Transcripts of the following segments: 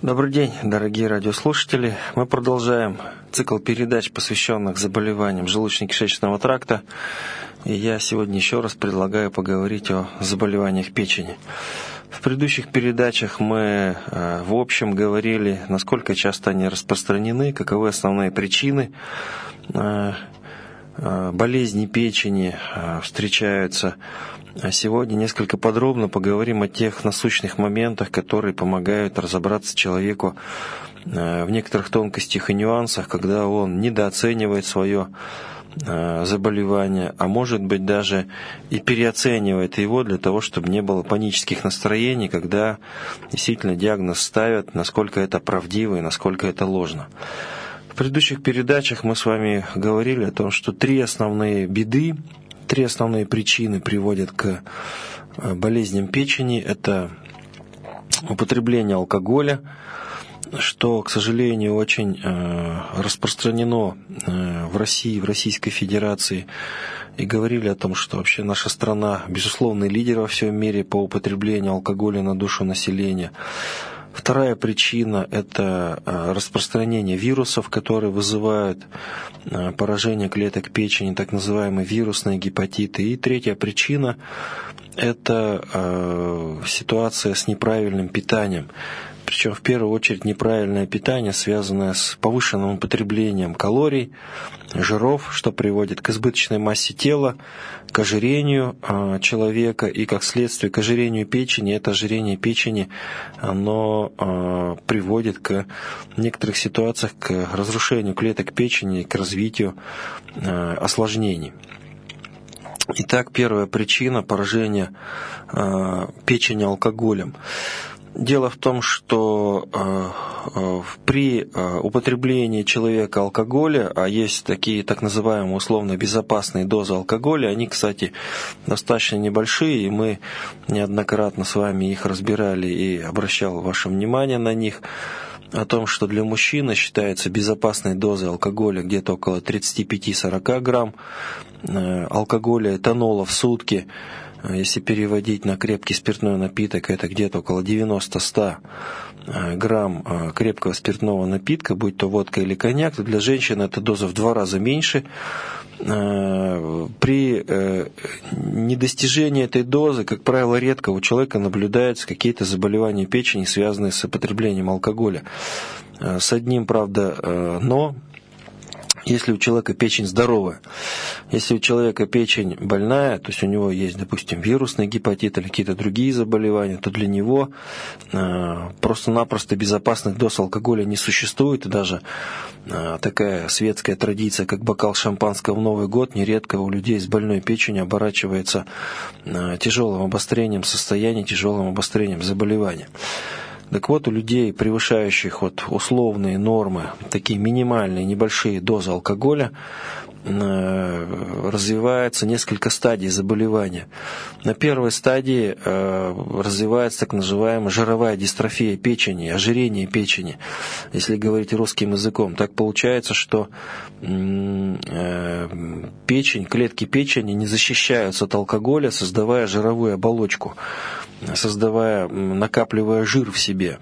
Добрый день, дорогие радиослушатели. Мы продолжаем цикл передач, посвященных заболеваниям желудочно-кишечного тракта. И я сегодня еще раз предлагаю поговорить о заболеваниях печени. В предыдущих передачах мы в общем говорили, насколько часто они распространены, каковы основные причины болезни печени встречаются. А сегодня несколько подробно поговорим о тех насущных моментах, которые помогают разобраться человеку в некоторых тонкостях и нюансах, когда он недооценивает свое заболевание, а может быть даже и переоценивает его для того, чтобы не было панических настроений, когда действительно диагноз ставят, насколько это правдиво и насколько это ложно. В предыдущих передачах мы с вами говорили о том, что три основные причины приводят к болезням печени. Это употребление алкоголя, что, к сожалению, очень распространено в России, в Российской Федерации. И говорили о том, что вообще наша страна безусловный лидер во всем мире по употреблению алкоголя на душу населения. Вторая причина – это распространение вирусов, которые вызывают поражение клеток печени, так называемые вирусные гепатиты. И третья причина – это ситуация с неправильным питанием. Причем в первую очередь неправильное питание, связанное с повышенным употреблением калорий, жиров, что приводит к избыточной массе тела, к ожирению человека и, как следствие, к ожирению печени. Это ожирение печени, оно приводит в некоторых ситуациях к разрушению клеток печени и к развитию осложнений. Итак, первая причина поражения печени алкоголем. Дело в том, что при употреблении человека алкоголя, а есть такие так называемые условно безопасные дозы алкоголя, они, кстати, достаточно небольшие, и мы неоднократно с вами их разбирали и обращал ваше внимание на них, о том, что для мужчины считается безопасной дозой алкоголя где-то около 35-40 грамм алкоголя, этанола в сутки. Если переводить на крепкий спиртной напиток, это где-то около 90-100 грамм крепкого спиртного напитка, будь то водка или коньяк, то для женщин эта доза в 2 раза меньше. При недостижении этой дозы, как правило, редко у человека наблюдаются какие-то заболевания печени, связанные с употреблением алкоголя. С одним, правда, но... Если у человека печень здоровая, если у человека печень больная, то есть у него есть, допустим, вирусный гепатит или какие-то другие заболевания, то для него просто-напросто безопасных доз алкоголя не существует. И даже такая светская традиция, как бокал шампанского в Новый год, нередко у людей с больной печенью оборачивается тяжелым обострением состояния, тяжелым обострением заболевания. Так вот, у людей, превышающих условные нормы, такие минимальные, небольшие дозы алкоголя, развивается несколько стадий заболевания. На первой стадии развивается так называемая жировая дистрофия печени, ожирение печени, если говорить русским языком. Так получается, что клетки печени не защищаются от алкоголя, создавая жировую оболочку, накапливая жир в себе.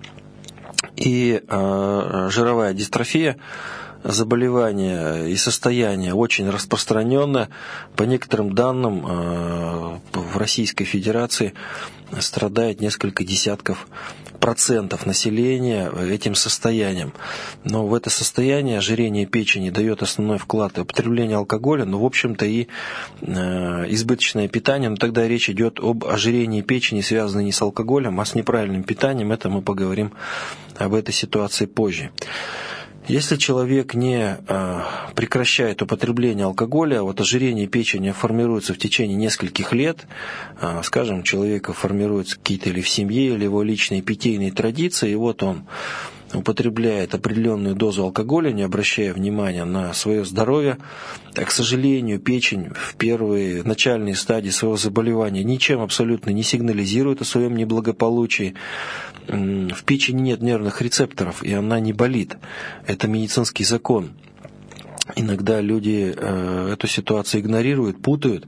И жировая дистрофия, заболевание и состояние очень распространенное. По некоторым данным, в Российской Федерации страдает несколько десятков процентов населения этим состоянием. Но в это состояние ожирение печени дает основной вклад и употребление алкоголя, но, в общем-то, и избыточное питание. Но тогда речь идет об ожирении печени, связанной не с алкоголем, а с неправильным питанием. Это мы поговорим об этой ситуации позже. Если человек не прекращает употребление алкоголя, ожирение печени формируется в течение нескольких лет, скажем, у человека формируются какие-то или в семье, или его личные питейные традиции, и он употребляет определенную дозу алкоголя, не обращая внимания на свое здоровье, к сожалению, печень в первые начальные стадии своего заболевания ничем абсолютно не сигнализирует о своем неблагополучии. В печени нет нервных рецепторов, и она не болит. Это медицинский закон. Иногда люди эту ситуацию игнорируют, путают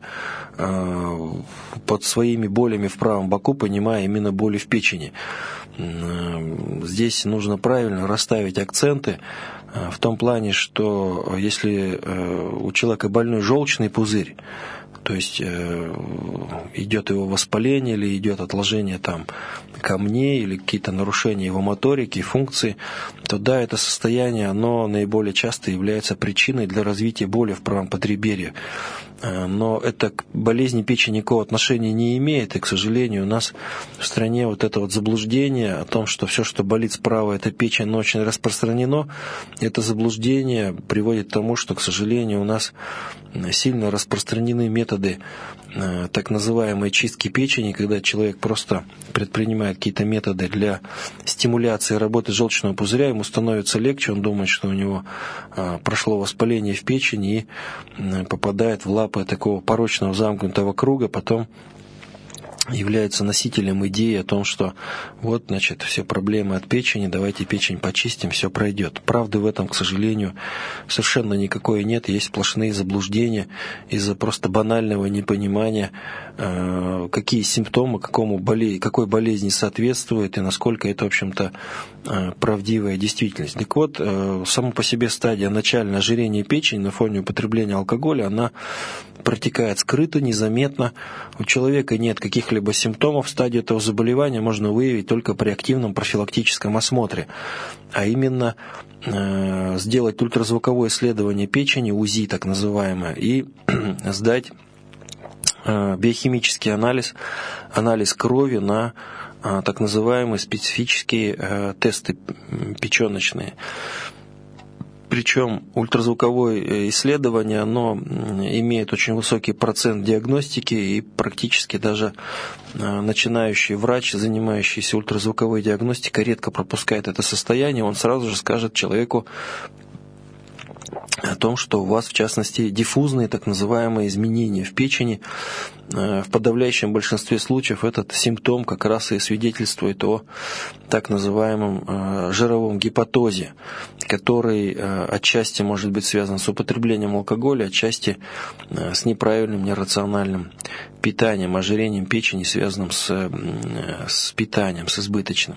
под своими болями в правом боку, понимая именно боли в печени. здесь нужно правильно расставить акценты в том плане, что если у человека больной желчный пузырь, то есть идет его воспаление или идет отложение там камней или какие-то нарушения его моторики, функции, то да, это состояние, оно наиболее часто является причиной для развития боли в правом подреберье. Но это к болезни печени никакого отношения не имеет, и, к сожалению, у нас в стране вот это вот заблуждение о том, что все, что болит справа, это печень, но очень распространено. Это заблуждение приводит к тому, что, к сожалению, у нас сильно распространены методы так называемой чистки печени, когда человек просто предпринимает какие-то методы для стимуляции работы желчного пузыря, ему становится легче, он думает, что у него прошло воспаление в печени и попадает в лапы такого порочного замкнутого круга, потом является носителем идеи о том, что вот, значит, все проблемы от печени, давайте печень почистим, все пройдет. Правды в этом, к сожалению, совершенно никакой нет. Есть сплошные заблуждения из-за просто банального непонимания, какие симптомы, какой болезни соответствуют и насколько это, в общем-то, правдивая действительность. Так вот, само по себе стадия начальное ожирение печени на фоне употребления алкоголя, она протекает скрыто, незаметно. У человека нет каких-либо симптомов. Стадию этого заболевания можно выявить только при активном профилактическом осмотре, а именно сделать ультразвуковое исследование печени, УЗИ так называемое, и сдать биохимический анализ крови на так называемые специфические тесты печеночные. Причем ультразвуковое исследование, оно имеет очень высокий процент диагностики, и практически даже начинающий врач, занимающийся ультразвуковой диагностикой, редко пропускает это состояние. Он сразу же скажет человеку о том, что у вас, в частности, диффузные так называемые изменения в печени. В подавляющем большинстве случаев этот симптом как раз и свидетельствует о так называемом жировом гепатозе, который отчасти может быть связан с употреблением алкоголя, отчасти с неправильным, нерациональным питанием, ожирением печени, связанным с питанием, с избыточным.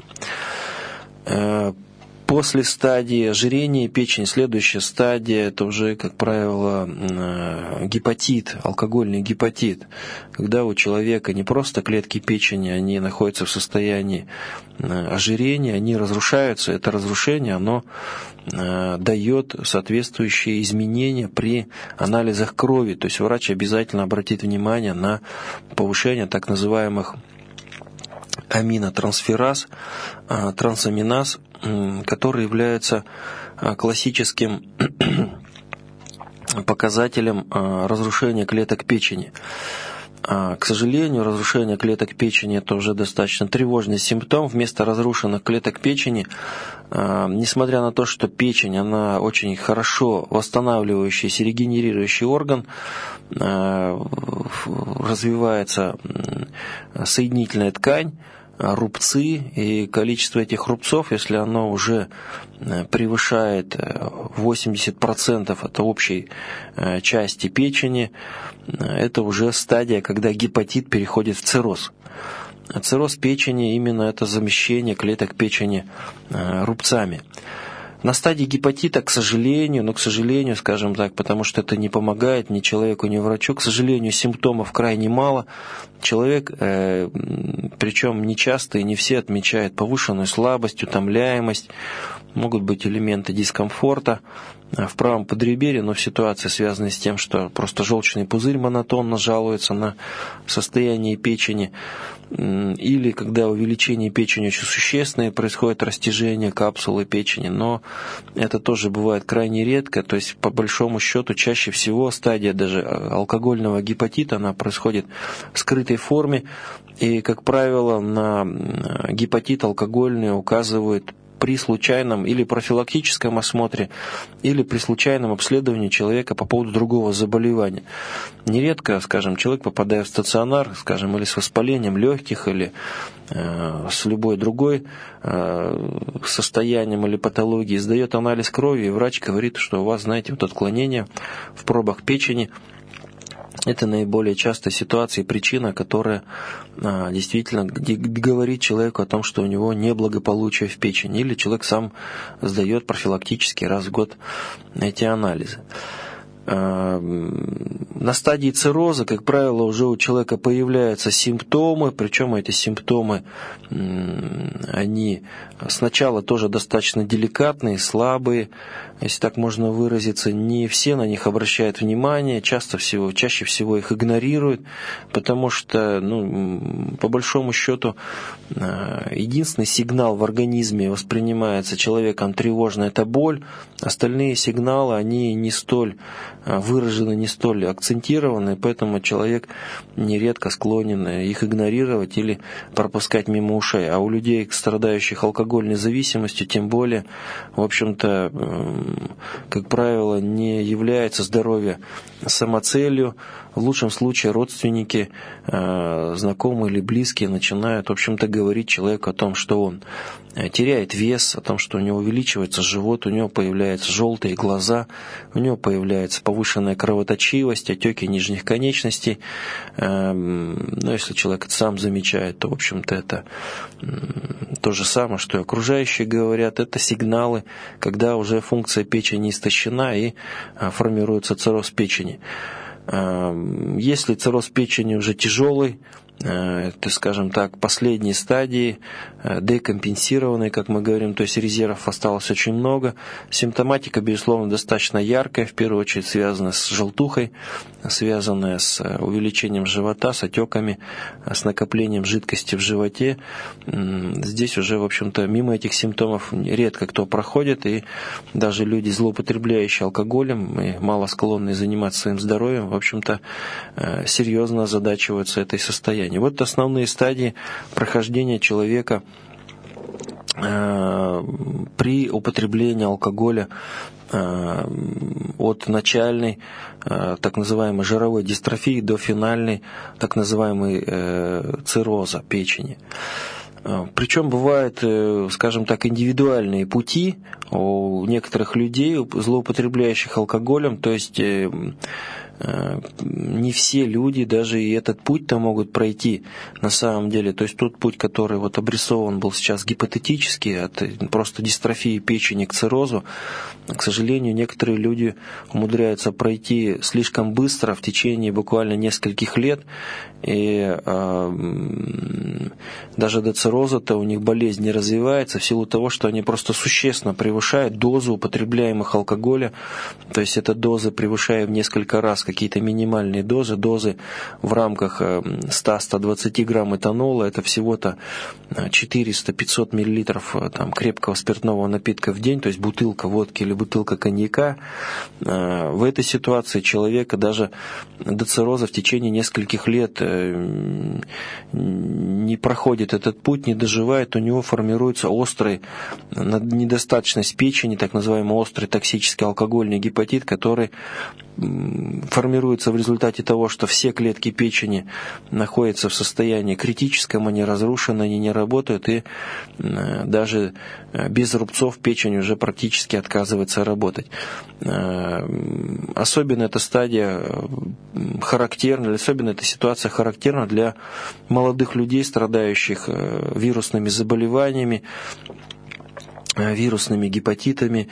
После стадии ожирения печени следующая стадия – это уже, как правило, гепатит, алкогольный гепатит, когда у человека не просто клетки печени, они находятся в состоянии ожирения, они разрушаются. Это разрушение, оно дает соответствующие изменения при анализах крови. То есть врач обязательно обратит внимание на повышение так называемых аминотрансфераз, трансаминаз, который является классическим показателем разрушения клеток печени. К сожалению, разрушение клеток печени – это уже достаточно тревожный симптом. Вместо разрушенных клеток печени, несмотря на то, что печень, она очень хорошо восстанавливающийся, регенерирующий орган, развивается соединительная ткань, рубцы, и количество этих рубцов, если оно уже превышает 80% от общей части печени, это уже стадия, когда гепатит переходит в цирроз. Цирроз печени именно это замещение клеток печени рубцами. На стадии гепатита, к сожалению, скажем так, потому что это не помогает ни человеку, ни врачу, к сожалению, симптомов крайне мало. Человек, причем не часто и не все отмечают повышенную слабость, утомляемость, могут быть элементы дискомфорта в правом подреберье, но в ситуации, связанной с тем, что просто желчный пузырь монотонно жалуется на состояние печени, или когда увеличение печени очень существенное, происходит растяжение капсулы печени, но это тоже бывает крайне редко, то есть по большому счету чаще всего стадия даже алкогольного гепатита, она происходит в скрытой форме, и, как правило, на гепатит алкогольный указывают при случайном или профилактическом осмотре, или при случайном обследовании человека по поводу другого заболевания. Нередко, скажем, человек, попадая в стационар, скажем, или с воспалением легких, или с любой другой состоянием или патологией, сдает анализ крови, и врач говорит, что у вас, знаете, вот отклонение в пробах печени, Это наиболее частая ситуация и причина, которая действительно говорит человеку о том, что у него неблагополучие в печени, или человек сам сдает профилактически раз в год эти анализы. На стадии цирроза, как правило, уже у человека появляются симптомы, причем эти симптомы, они сначала тоже достаточно деликатные, слабые, если так можно выразиться, не все на них обращают внимание, чаще всего их игнорируют, потому что, по большому счету, единственный сигнал в организме воспринимается человеком тревожно, это боль, остальные сигналы, они не столь выражены, не столь акцентированы, поэтому человек нередко склонен их игнорировать или пропускать мимо ушей. А у людей, страдающих алкогольной зависимостью, тем более, в общем-то, как правило, не является здоровье самоцелью. В лучшем случае родственники, знакомые или близкие начинают, в общем-то, говорить человеку о том, что он теряет вес, о том, что у него увеличивается живот, у него появляются желтые глаза, у него появляется повышенная кровоточивость, отеки нижних конечностей. Но если человек это сам замечает, то, в общем-то, это то же самое, что и окружающие говорят. Это сигналы, когда уже функция печени истощена и формируется цирроз печени. Если цирроз печени уже тяжелый, это, скажем так, последние стадии, декомпенсированные, как мы говорим, то есть резервов осталось очень много. Симптоматика, безусловно, достаточно яркая, в первую очередь связанная с желтухой, связанная с увеличением живота, с отеками, с накоплением жидкости в животе. Здесь уже, в общем-то, мимо этих симптомов редко кто проходит, и даже люди, злоупотребляющие алкоголем и мало склонные заниматься своим здоровьем, в общем-то, серьезно озадачиваются этой состоянием. Вот основные стадии прохождения человека при употреблении алкоголя от начальной так называемой жировой дистрофии до финальной так называемой цирроза печени. Причем бывают, скажем так, индивидуальные пути у некоторых людей, злоупотребляющих алкоголем, то есть не все люди даже и этот путь-то могут пройти на самом деле. То есть тот путь, который вот обрисован был сейчас гипотетически, от просто дистрофии печени к циррозу, к сожалению, некоторые люди умудряются пройти слишком быстро в течение буквально нескольких лет, и даже до цирроза-то у них болезнь не развивается в силу того, что они просто существенно превышают дозу употребляемых алкоголя, то есть это дозы превышая в несколько раз какие-то минимальные дозы в рамках 100-120 грамм этанола, это всего-то 400-500 миллилитров там, крепкого спиртного напитка в день, то есть бутылка водки или бутылка коньяка. В этой ситуации человека даже до цирроза в течение нескольких лет не проходит этот путь, не доживает, у него формируется острый недостаточность печени, так называемый острый токсический алкогольный гепатит, который формируется в результате того, что все клетки печени находятся в состоянии критическом, они разрушены, они не работают, и даже без рубцов печень уже практически отказывается работать. Особенно эта стадия характерна, особенно эта ситуация характерна для молодых людей, страдающих вирусными заболеваниями, вирусными гепатитами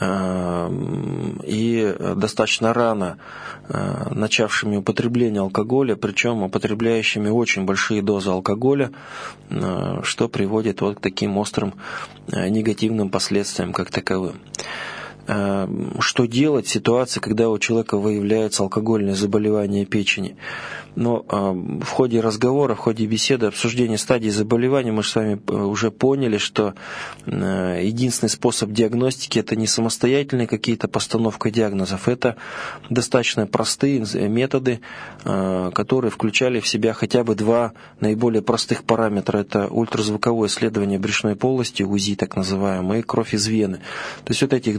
и достаточно рано начавшими употребление алкоголя, причем употребляющими очень большие дозы алкоголя, что приводит вот к таким острым негативным последствиям как таковым. Что делать в ситуации, когда у человека выявляется алкогольное заболевание печени? Но в ходе разговора, в ходе беседы, обсуждения стадий заболевания мы же с вами уже поняли, что единственный способ диагностики – это не самостоятельные какие-то постановка диагнозов, это достаточно простые методы, которые включали в себя хотя бы два наиболее простых параметра. Это ультразвуковое исследование брюшной полости, УЗИ так называемое, и кровь из вены. То есть вот этих двух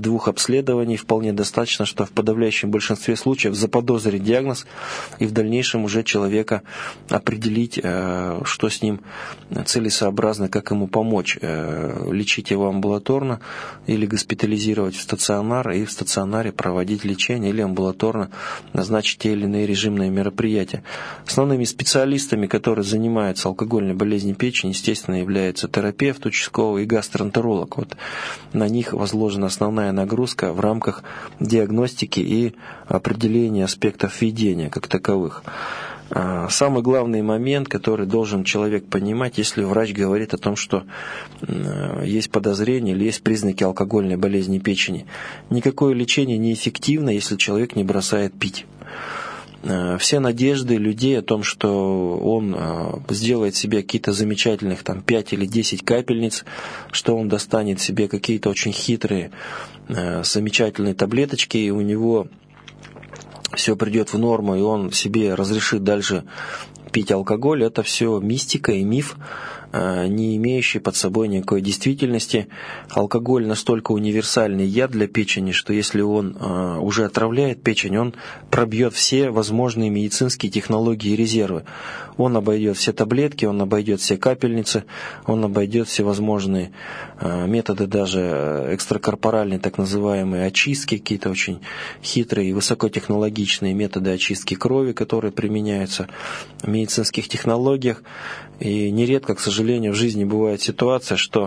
обследований вполне достаточно, что в подавляющем большинстве случаев заподозрить диагноз и в дальнейшем уже человека определить, что с ним целесообразно, как ему помочь, лечить его амбулаторно или госпитализировать в стационар и в стационаре проводить лечение или амбулаторно назначить те или иные режимные мероприятия. Основными специалистами, которые занимаются алкогольной болезнью печени, естественно, являются терапевт участковый и гастроэнтеролог. Вот на них возложена основная нагрузка в рамках диагностики и определения аспектов ведения как таковых. Самый главный момент, который должен человек понимать, если врач говорит о том, что есть подозрение или есть признаки алкогольной болезни печени. Никакое лечение неэффективно, если человек не бросает пить. Все надежды людей о том, что он сделает себе какие-то замечательных 5 или 10 капельниц, что он достанет себе какие-то очень хитрые, замечательные таблеточки, и у него все придет в норму, и он себе разрешит дальше пить алкоголь, это все мистика и миф, не имеющий под собой никакой действительности. Алкоголь настолько универсальный яд для печени, что если он уже отравляет печень, он пробьет все возможные медицинские технологии и резервы. Он обойдет все таблетки, он обойдет все капельницы, он обойдет всевозможные методы, даже экстракорпоральные так называемые очистки, какие-то очень хитрые и высокотехнологичные методы очистки крови, которые применяются в медицинских технологиях. И нередко, к сожалению, в жизни бывает ситуация, что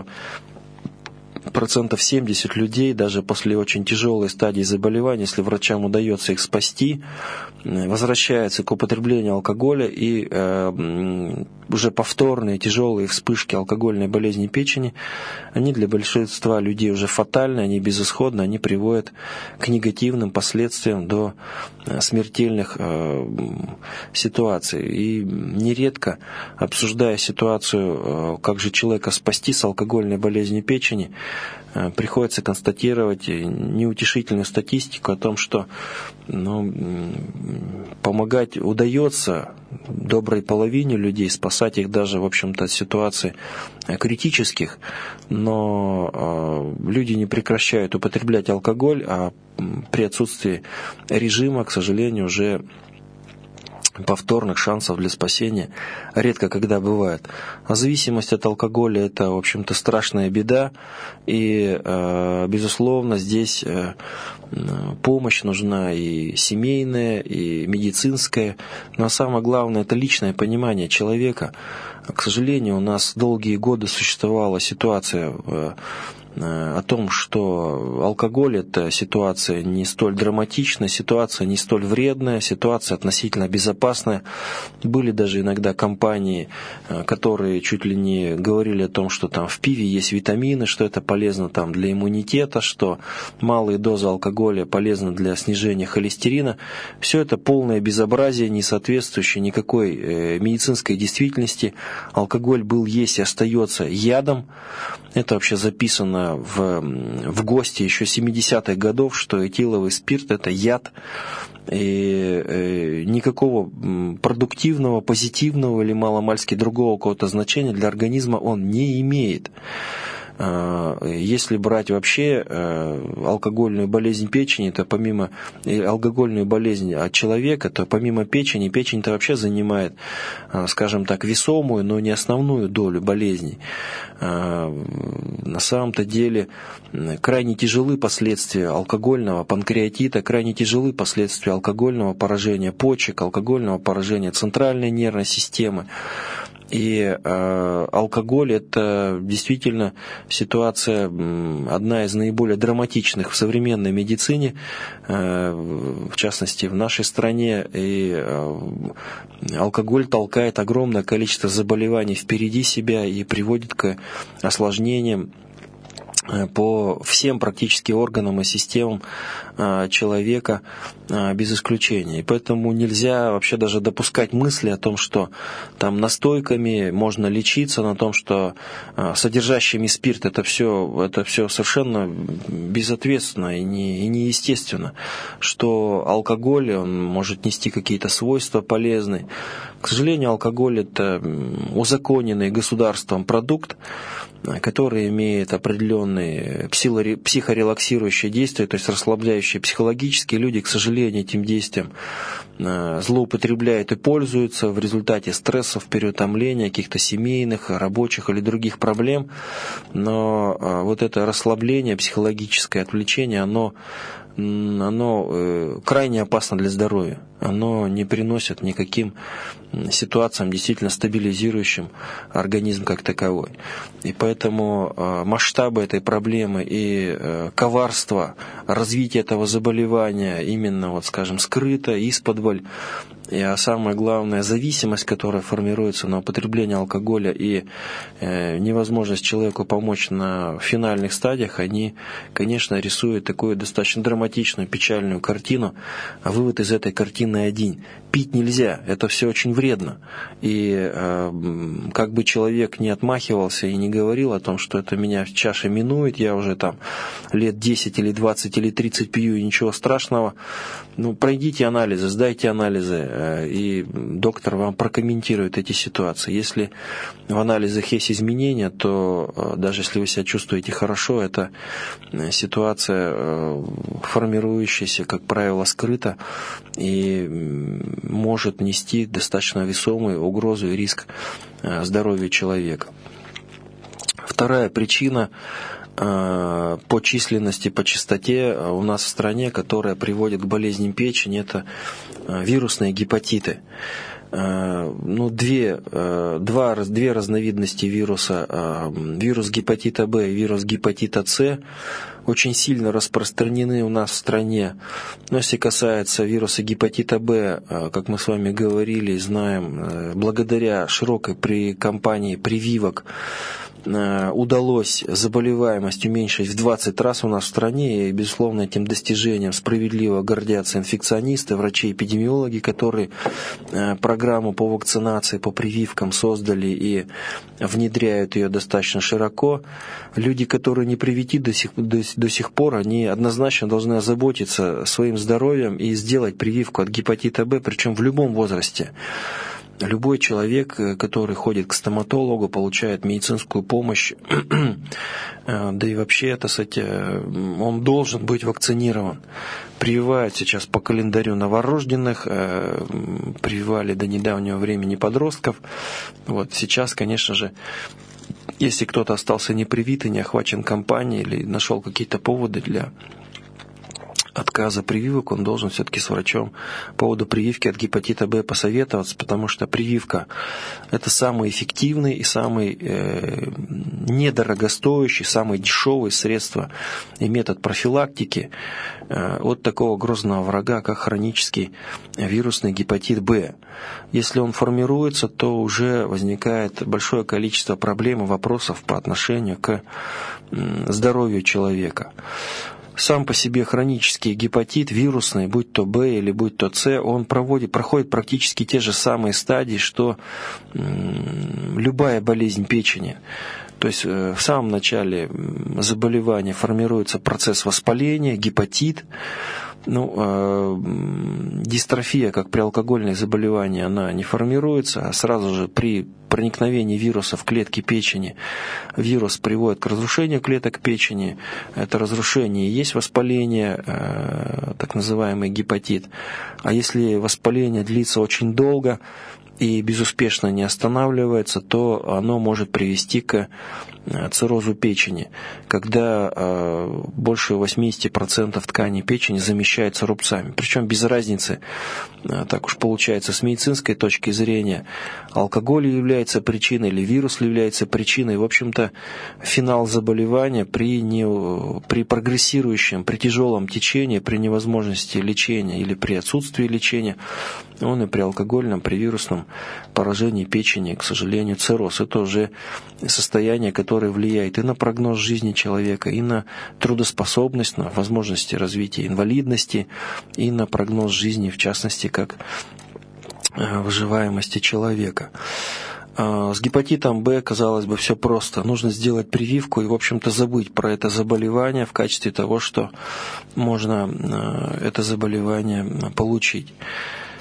70% людей, даже после очень тяжелой стадии заболевания, если врачам удается их спасти, возвращаются к употреблению алкоголя, и уже повторные тяжелые вспышки алкогольной болезни печени, они для большинства людей уже фатальны, они безысходны, они приводят к негативным последствиям до смертельных ситуаций. И нередко, обсуждая ситуацию, как же человека спасти с алкогольной болезнью печени, приходится констатировать неутешительную статистику о том, что помогать удается доброй половине людей, спасать их даже, в общем-то, от ситуаций критических, но люди не прекращают употреблять алкоголь, а при отсутствии режима, к сожалению, уже повторных шансов для спасения редко когда бывает. А зависимость от алкоголя – это, в общем-то, страшная беда, и, безусловно, здесь помощь нужна и семейная, и медицинская, но самое главное – это личное понимание человека. К сожалению, у нас долгие годы существовала ситуация о том, что алкоголь – это ситуация не столь драматичная, ситуация не столь вредная, ситуация относительно безопасная. Были даже иногда компании, которые чуть ли не говорили о том, что там в пиве есть витамины, что это полезно там для иммунитета, что малые дозы алкоголя полезны для снижения холестерина. Все это полное безобразие, не соответствующее никакой медицинской действительности. Алкоголь был, есть и остается ядом. Это вообще записано в ГОСТе еще 70-х годов, что этиловый спирт – это яд, и никакого продуктивного, позитивного или маломальски другого какого-то значения для организма он не имеет. Если брать вообще алкогольную болезнь печени, то помимо алкогольную болезнь от человека, то помимо печень печень-то вообще занимает, скажем так, весомую, но не основную долю болезней. На самом-то деле крайне тяжелы последствия алкогольного панкреатита, крайне тяжелы последствия алкогольного поражения почек, алкогольного поражения центральной нервной системы. И алкоголь – это действительно ситуация, одна из наиболее драматичных в современной медицине, в частности в нашей стране. И алкоголь толкает огромное количество заболеваний впереди себя и приводит к осложнениям по всем практически органам и системам человека без исключения. И поэтому нельзя вообще даже допускать мысли о том, что там настойками можно лечиться, на том, что содержащими спирт это все совершенно безответственно и неестественно, что алкоголь он может нести какие-то свойства полезные. К сожалению, алкоголь это узаконенный государством продукт, который имеет определенные психорелаксирующие действия, то есть расслабляющие психологические. Люди, к сожалению, этим действием злоупотребляют и пользуются в результате стрессов, переутомления, каких-то семейных, рабочих или других проблем. Но вот это расслабление, психологическое отвлечение, оно крайне опасно для здоровья. Оно не приносит никаким ситуациям, действительно стабилизирующим организм как таковой. И поэтому масштабы этой проблемы и коварство развития этого заболевания именно, вот, скажем, скрыто, исподволь, а самое главное, зависимость, которая формируется на употребление алкоголя, и невозможность человеку помочь на финальных стадиях, они, конечно, рисуют такую достаточно драматичную, печальную картину. А вывод из этой картины один: пить нельзя, это все очень вредно. И как бы человек не отмахивался и не говорил о том, что это меня чаша минует, я уже там лет 10 или 20 или 30 пью, и ничего страшного, пройдите анализы, сдайте анализы, и доктор вам прокомментирует эти ситуации. Если в анализах есть изменения, то даже если вы себя чувствуете хорошо, это ситуация, формирующаяся, как правило, скрыто, и может нести достаточно весомую угрозу и риск здоровью человека. Вторая причина по численности, по частоте у нас в стране, которая приводит к болезням печени, это вирусные гепатиты. Две разновидности вируса, вирус гепатита Б и вирус гепатита С, очень сильно распространены у нас в стране. Но если касается вируса гепатита Б, как мы с вами говорили и знаем, благодаря широкой кампании прививок удалось заболеваемость уменьшить в 20 раз у нас в стране, и, безусловно, этим достижением справедливо гордятся инфекционисты, врачи-эпидемиологи, которые программу по вакцинации, по прививкам создали и внедряют ее достаточно широко. Люди, которые не привиты до сих пор, они однозначно должны озаботиться своим здоровьем и сделать прививку от гепатита Б, причем в любом возрасте. Любой человек, который ходит к стоматологу, получает медицинскую помощь, да и вообще, он должен быть вакцинирован. Прививают сейчас по календарю новорожденных, прививали до недавнего времени подростков. Вот сейчас, конечно же, если кто-то остался непривитый, не охвачен кампанией или нашел какие-то поводы для отказа прививок, он должен все-таки с врачом по поводу прививки от гепатита Б посоветоваться, потому что прививка – это самый эффективный и самый недорогостоящий, самый дешевый средство и метод профилактики от такого грозного врага, как хронический вирусный гепатит Б. Если он формируется, то уже возникает большое количество проблем и вопросов по отношению к здоровью человека. Сам по себе хронический гепатит, вирусный, будь то Б или будь то С, он проходит практически те же самые стадии, что любая болезнь печени. То есть в самом начале заболевания формируется процесс воспаления, гепатит. Дистрофия, как при алкогольных заболеваниях, она не формируется, а сразу же при проникновении вируса в клетки печени вирус приводит к разрушению клеток печени. Это разрушение и есть воспаление, так называемый гепатит. А если воспаление длится очень долго и безуспешно не останавливается, то оно может привести к циррозу печени, когда больше 80% тканей печени замещается рубцами. Причем без разницы, так уж получается, с медицинской точки зрения, алкоголь является причиной или вирус является причиной. В общем-то, финал заболевания при прогрессирующем, при тяжелом течении, при невозможности лечения или при отсутствии лечения, он и при алкогольном, при вирусном поражении печени, к сожалению, цирроз. Это уже состояние, которое влияет и на прогноз жизни человека, и на трудоспособность, на возможности развития инвалидности, и на прогноз жизни, в частности, как выживаемости человека. С гепатитом Б, казалось бы, все просто. Нужно сделать прививку и, в общем-то, забыть про это заболевание в качестве того, что можно это заболевание получить.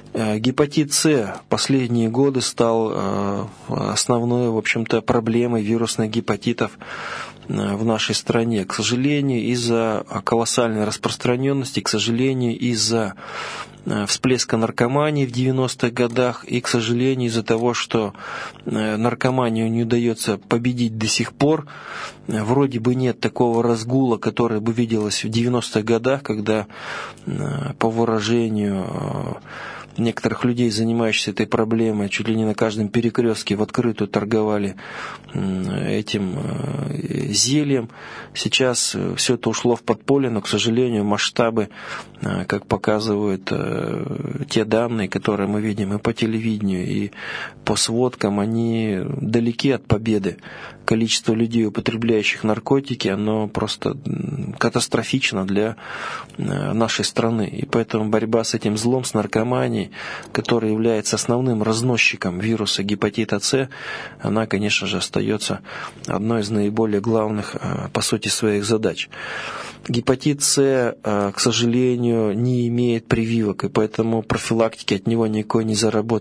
Гепатит С последние годы стал основной, в общем-то, проблемой вирусных гепатитов в нашей стране. К сожалению, из-за колоссальной распространенности, к сожалению, из-за всплеска наркомании в 90-х годах и, к сожалению, из-за того, что наркоманию не удается победить до сих пор, вроде бы нет такого разгула, который бы виделось в 90-х годах, когда, по выражению некоторых людей, занимающихся этой проблемой, чуть ли не на каждом перекрестке в открытую торговали этим зельем. Сейчас все это ушло в подполье, но, к сожалению, масштабы, как показывают те данные, которые мы видим и по телевидению, и по сводкам, они далеки от победы. Количество людей, употребляющих наркотики, оно просто катастрофично для нашей страны. И поэтому борьба с этим злом, с наркоманией, который является основным разносчиком вируса гепатита С, она, конечно же, остается одной из наиболее главных, по сути, своих задач. Гепатит С, к сожалению, не имеет прививок, и поэтому профилактики от него никакой не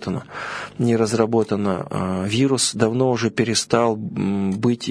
разработано. Вирус давно уже перестал быть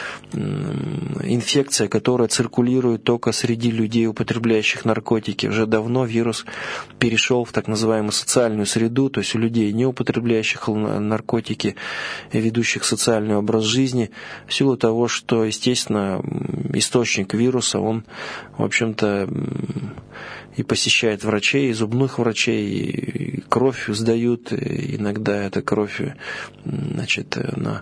инфекцией, которая циркулирует только среди людей, употребляющих наркотики. Уже давно вирус перешел в так называемую социальную среду, то есть у людей, не употребляющих наркотики, ведущих социальный образ жизни, в силу того, что, естественно, источник вируса, он, в общем-то, и посещает врачей, и зубных врачей, и кровь сдают, и иногда эта кровь, значит,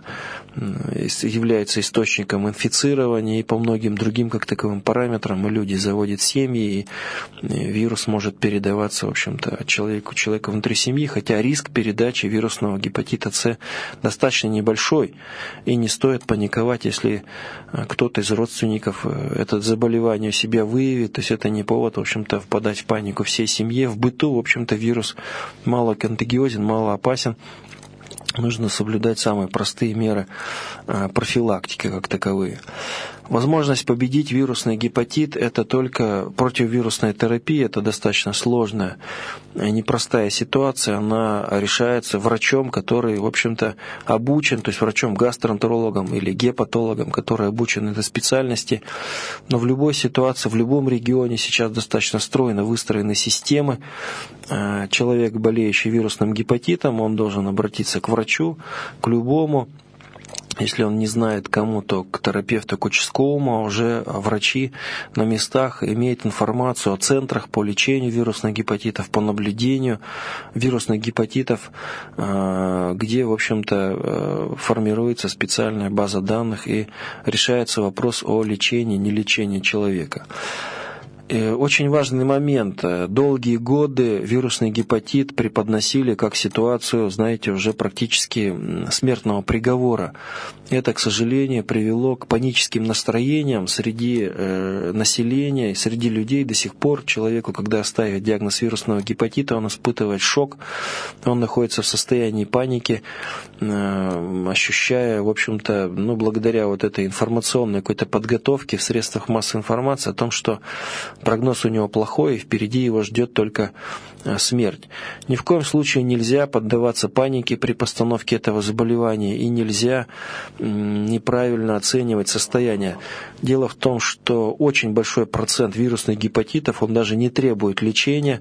является источником инфицирования, и по многим другим как таковым параметрам, и люди заводят семьи, и вирус может передаваться, в общем-то, от человека к человеку внутри семьи, хотя риск передачи вирусного гепатита С достаточно небольшой, и не стоит паниковать, если кто-то из родственников это заболевание у себя выявит, то есть это не повод, в общем-то, впадать в панику всей семье. В быту, в общем-то, вирус мало контагиозен, мало опасен. Нужно соблюдать самые простые меры профилактики как таковые. Возможность победить вирусный гепатит – это только противовирусная терапия, это достаточно сложная, непростая ситуация, она решается врачом, который, в общем-то, обучен, то есть врачом-гастроэнтерологом или гепатологом, который обучен этой специальности. Но в любой ситуации, в любом регионе сейчас достаточно стройно выстроены системы. Человек, болеющий вирусным гепатитом, он должен обратиться к врачу, к любому. Если он не знает кому, то к терапевту, к участковому, а уже врачи на местах имеют информацию о центрах по лечению вирусных гепатитов, по наблюдению вирусных гепатитов, где, в общем-то, формируется специальная база данных и решается вопрос о лечении, нелечении человека. Очень важный момент. Долгие годы вирусный гепатит преподносили как ситуацию, знаете, уже практически смертного приговора. Это, к сожалению, привело к паническим настроениям среди населения, среди людей. До сих пор человеку, когда ставят диагноз вирусного гепатита, он испытывает шок, он находится в состоянии паники, ощущая, в общем-то, благодаря вот этой информационной какой-то подготовке в средствах массовой информации о том, что прогноз у него плохой, и впереди его ждет только смерть. Ни в коем случае нельзя поддаваться панике при постановке этого заболевания, и нельзя неправильно оценивать состояние. Дело в том, что очень большой процент вирусных гепатитов, он даже не требует лечения,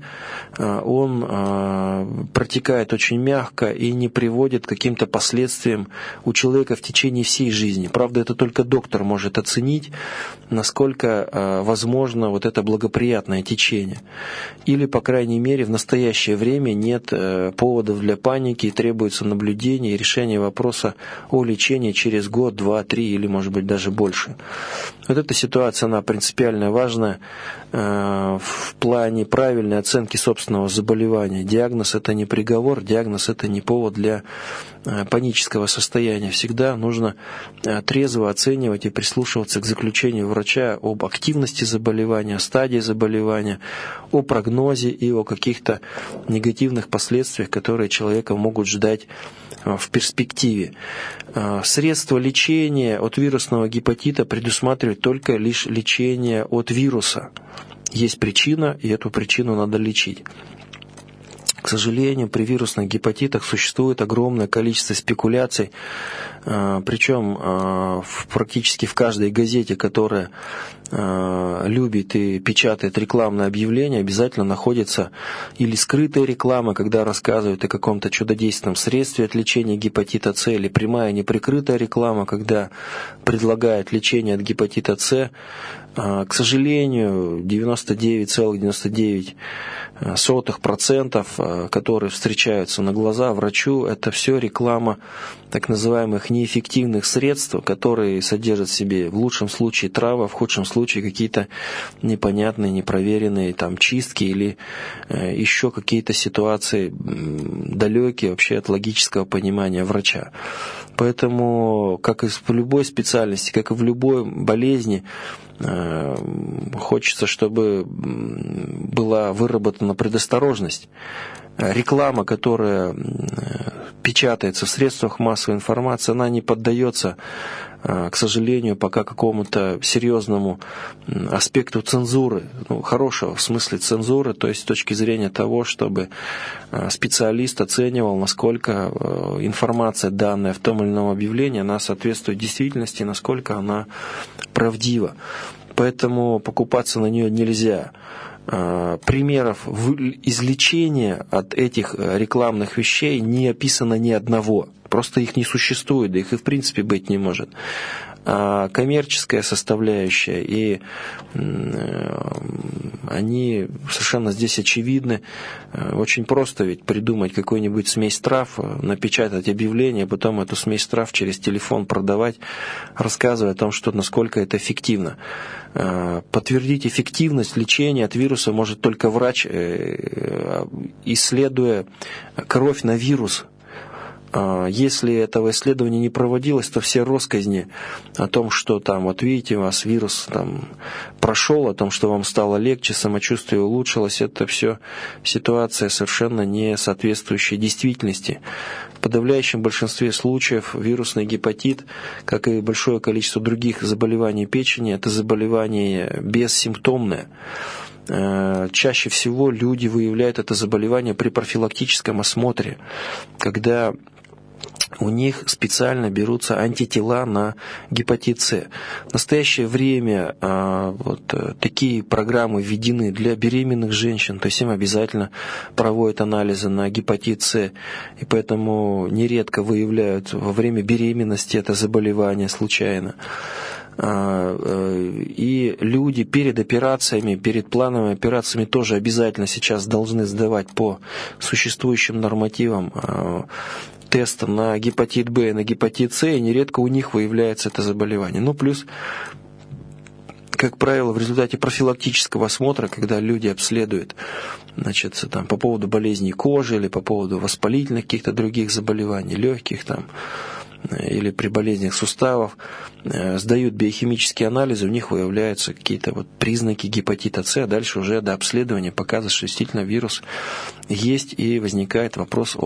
он протекает очень мягко и не приводит к каким-то последствиям у человека в течение всей жизни. Правда, это только доктор может оценить, насколько возможно вот это благоприятное течение. Или, по крайней мере, в настоящее время нет поводов для паники, и требуется наблюдение и решение вопроса о лечении через год, 2, 3 или, может быть, даже больше. Вот эта ситуация, она принципиально важна в плане правильной оценки собственного заболевания. Диагноз – это не приговор, диагноз – это не повод для панического состояния. Всегда нужно трезво оценивать и прислушиваться к заключению врача об активности заболевания, стадии заболевания, о прогнозе и о каких-то негативных последствиях, которые человека могут ждать в перспективе. Средства лечения от вирусного гепатита предусматривают только лишь лечение от вируса. Есть причина, и эту причину надо лечить. К К сожалению, при вирусных гепатитах существует огромное количество спекуляций, причем практически в каждой газете, которая любит и печатает рекламное объявление, обязательно находится или скрытая реклама, когда рассказывают о каком-то чудодейственном средстве от лечения гепатита С, или прямая неприкрытая реклама, когда предлагают лечение от гепатита С. К сожалению, 99,99%, которые встречаются на глаза врачу, это все реклама так называемых неэффективных средств, которые содержат в себе в лучшем случае травы, в худшем случае какие-то непонятные, непроверенные там чистки или еще какие-то ситуации далекие вообще от логического понимания врача. Поэтому, как и в любой специальности, как и в любой болезни, хочется, чтобы была выработана предосторожность. Реклама, которая печатается в средствах массовой информации, она не поддается, к сожалению, пока какому-то серьезному аспекту цензуры, хорошего в смысле цензуры, то есть с точки зрения того, чтобы специалист оценивал, насколько информация, данная в том или ином объявлении, она соответствует действительности, насколько она правдива. Поэтому покупаться на нее нельзя. Примеров излечения от этих рекламных вещей не описано ни одного. Просто их не существует, да их и в принципе быть не может. А коммерческая составляющая, и они совершенно здесь очевидны. Очень просто ведь придумать какую-нибудь смесь трав, напечатать объявление, потом эту смесь трав через телефон продавать, рассказывая о том, что насколько это эффективно. Подтвердить эффективность лечения от вируса может только врач, исследуя кровь на вирус. Если этого исследования не проводилось, то все россказни о том, что там, вот видите, у вас вирус там прошел, о том, что вам стало легче, самочувствие улучшилось, это все ситуация совершенно не соответствующая действительности. В подавляющем большинстве случаев вирусный гепатит, как и большое количество других заболеваний печени, это заболевание бессимптомное. Чаще всего люди выявляют это заболевание при профилактическом осмотре, когда у них специально берутся антитела на гепатит С. В настоящее время такие программы введены для беременных женщин, то есть им обязательно проводят анализы на гепатит С, и поэтому нередко выявляют во время беременности это заболевание случайно. И люди перед операциями, перед плановыми операциями тоже обязательно сейчас должны сдавать по существующим нормативам тест на гепатит Б и на гепатит С, и нередко у них выявляется это заболевание. Ну, плюс, как правило, в результате профилактического осмотра, когда люди обследуют, значит, там, по поводу болезней кожи или по поводу воспалительных каких-то других заболеваний, легких там, или при болезнях суставов, сдают биохимические анализы, у них выявляются какие-то вот признаки гепатита С, а дальше уже до обследования показывает, что действительно вирус есть, и возникает вопрос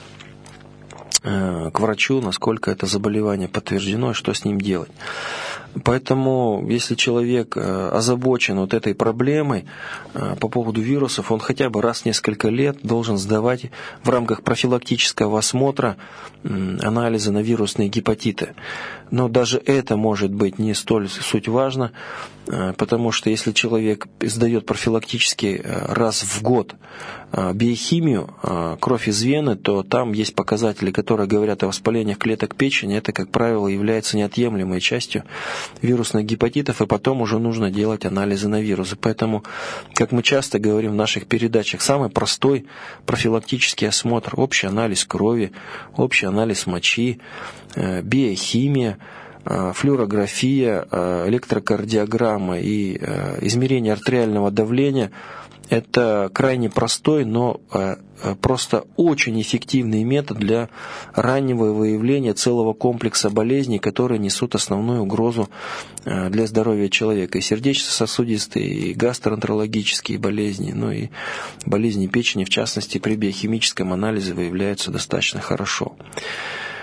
к врачу, насколько это заболевание подтверждено и что с ним делать. Поэтому, если человек озабочен вот этой проблемой по поводу вирусов, он хотя бы раз в несколько лет должен сдавать в рамках профилактического осмотра анализы на вирусные гепатиты. Но даже это может быть не столь суть важно, потому что если человек сдает профилактически раз в год биохимию, кровь из вены, то там есть показатели, которые говорят о воспалениях клеток печени. Это, как правило, является неотъемлемой частью вирусных гепатитов, и потом уже нужно делать анализы на вирусы. Поэтому, как мы часто говорим в наших передачах, самый простой профилактический осмотр, общий анализ крови, общий анализ мочи, биохимия, флюорография, электрокардиограмма и измерение артериального давления – это крайне простой, но просто очень эффективный метод для раннего выявления целого комплекса болезней, которые несут основную угрозу для здоровья человека. И сердечно-сосудистые, и гастроэнтерологические болезни, ну и болезни печени, в частности, при биохимическом анализе выявляются достаточно хорошо.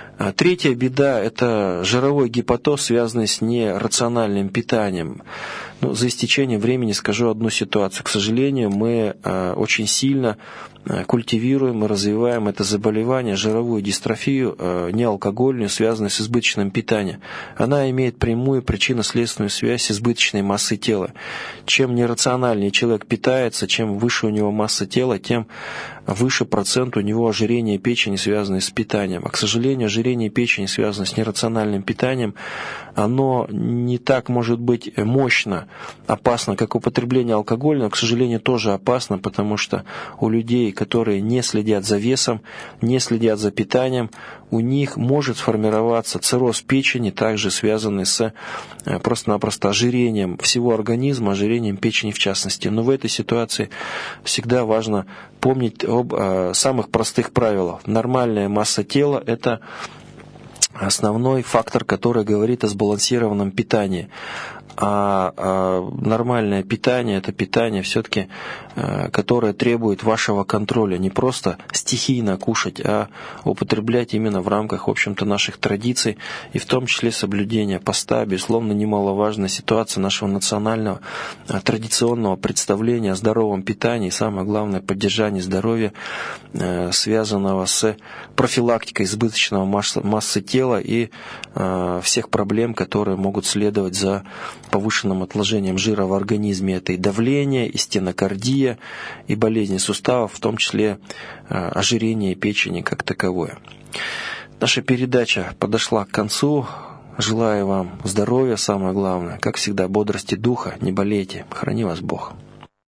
Третья беда – это жировой гепатоз, связанный с нерациональным питанием. За истечение времени скажу одну ситуацию. К сожалению, мы очень сильно культивируем и развиваем это заболевание, жировую дистрофию, неалкогольную, связанную с избыточным питанием. Она имеет прямую причинно-следственную связь с избыточной массой тела. Чем нерациональнее человек питается, чем выше у него масса тела, тем выше процент у него ожирения печени, связанное с питанием. А, к сожалению, ожирение печени, связанное с нерациональным питанием, оно не так может быть мощно опасно, как употребление алкоголя, но, к сожалению, тоже опасно, потому что у людей, которые не следят за весом, не следят за питанием, у них может сформироваться цирроз печени, также связанный с просто-напросто ожирением всего организма, ожирением печени в частности. Но в этой ситуации всегда важно помнить об самых простых правилах. Нормальная масса тела – это основной фактор, который говорит о сбалансированном питании. А нормальное питание – это питание все-таки, которое требует вашего контроля. Не просто стихийно кушать, а употреблять именно в рамках, в общем-то, наших традиций, и в том числе соблюдения поста. Безусловно, немаловажная ситуация нашего национального традиционного представления о здоровом питании, и самое главное, поддержание здоровья, связанного с профилактикой избыточного массы тела и всех проблем, которые могут следовать за повышенным отложением жира в организме. Это и давление, и стенокардия, и болезни суставов, в том числе ожирение печени как таковое. Наша передача подошла к концу. Желаю вам здоровья, самое главное, как всегда, бодрости духа, не болейте. Храни вас Бог.